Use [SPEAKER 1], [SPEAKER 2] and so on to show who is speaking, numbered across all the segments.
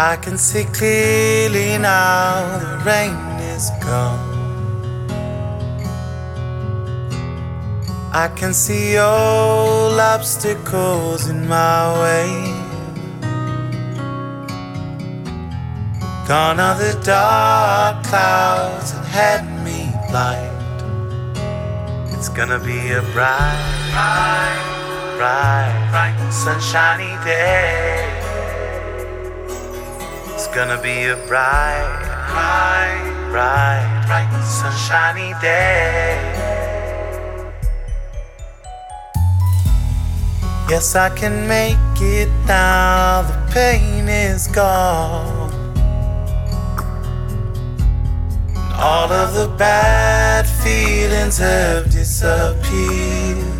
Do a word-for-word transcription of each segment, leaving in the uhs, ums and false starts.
[SPEAKER 1] I can see clearly now the rain is gone. I can see all obstacles in my way. Gone are the dark clouds that had me blind. It's gonna be a bright, bright, bright, bright, sunshiny day. It's gonna be a bright, bright, bright, bright, sunshiny day. Yes, I can make it now, the pain is gone. All of the bad feelings have disappeared.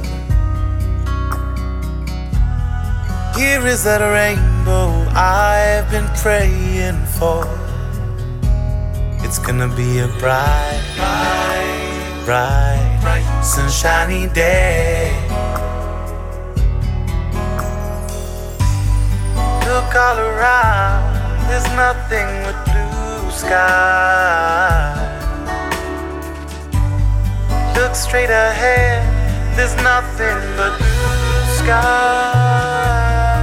[SPEAKER 1] Here is that rainbow I've been praying for. It's gonna be a bright, bright, bright, bright, sunshiny day. Look all around, there's nothing but blue sky. Look straight ahead, there's nothing but blue sky.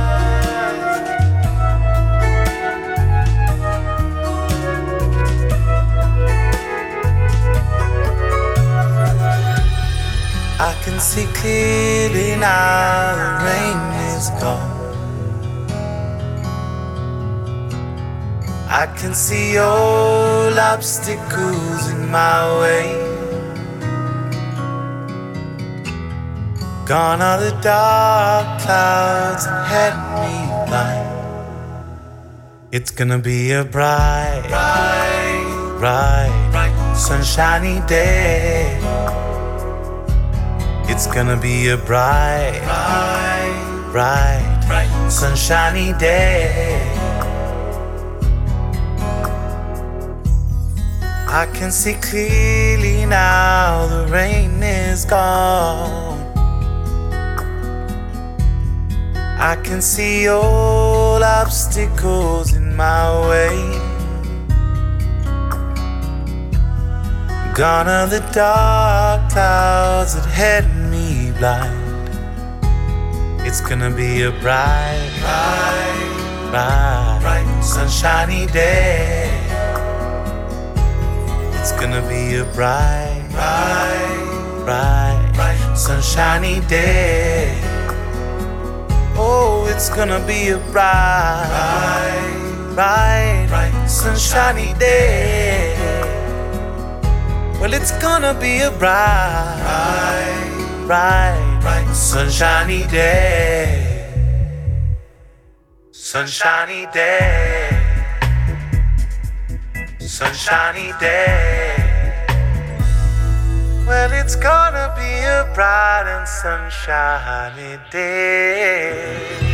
[SPEAKER 1] I can see clearly now the rain is gone. I can see all obstacles in my way. Gone are the dark clouds that had me blind. It's gonna be a bright, bright, bright, bright, sunshiny day. It's gonna be a bright, bright, bright, bright, sunshiny day. I can see clearly now the rain is gone. I can see all obstacles in my way. Gone are the dark clouds that had me blind. It's gonna be a bright, bright, bright, bright, sunshiny day. It's gonna be a bright, bright, bright, bright, sunshiny day. Oh, it's gonna be a bright, bright, bright, sunshiny day. Well, it's gonna be a bright, bright, bright, sunshiny day. Sunshiny day. Sunshiny day. Well, it's gonna be a bright and sunshiny day.